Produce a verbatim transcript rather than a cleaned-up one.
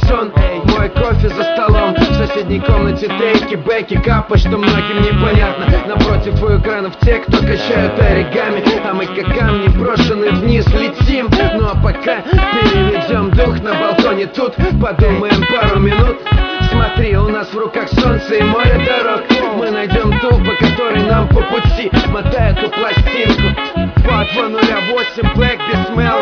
сон. Мой кофе за столом, в соседней комнате тейки, бэки, капа, что многим непонятно. Напротив у экранов те, кто качают оригами, а мы как камни брошены вниз летим. Ну а пока переведем дух на балконе тут, подумаем пару минут. Смотри, у нас в руках солнце и море дорог. Мы найдем ту, по которой нам по пути. Мотай эту пластинку. По два нуля восемь, Black Dismal